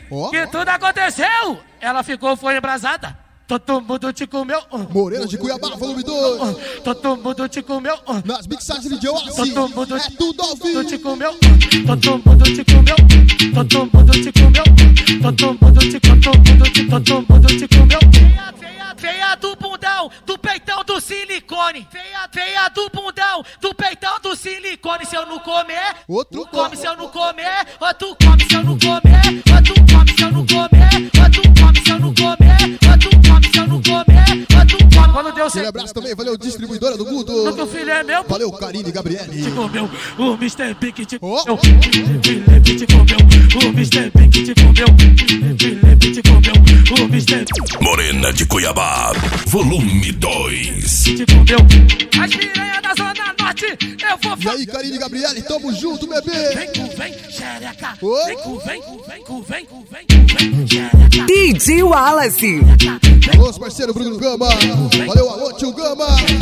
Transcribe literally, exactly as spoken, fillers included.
Oh. Que tudo aconteceu. Ela ficou, foi embrasada. Todo mundo te comeu. Morena de Cuiabá, volume dois. Todo mundo te comeu. Nas mixagens de Joassi. Todo mundo é tudo ao vivo. te comeu. Todo mundo te comeu. Todo mundo te comeu. Todo mundo te todo mundo te todo mundo te comeu. Feia, feia, feia do bundão, do peitão do silicone. Feia, feia do bundão, do peitão do silicone. Se eu não comer, Outro tu come. Se eu não comer, outro come. Se eu não comer, outro come. Se eu não comer, outro come. Se eu não comer, outro come. Se eu não comer, outro come. Quando Deus Aquele abraço também, valeu, distribuidora do Guto. o filho é meu. Valeu, Karine e Gabriele. Te comeu, o mister Big te Oh. comeu. Felipe te comeu, o mister Big te comeu. Felipe te comeu, o mister Morena de Cuiabá, volume dois. te comeu. As piranhas da Zona Norte, eu vou E aí, Karine e Gabriele, tamo junto, bebê. Vem com vem, xereca. Oh. Vem com vem, com vem, com vem, com vem, com vem, xereca. D J Wallace. Alô, parceiro Bruno Gama. Valeu, alô, tio Gama.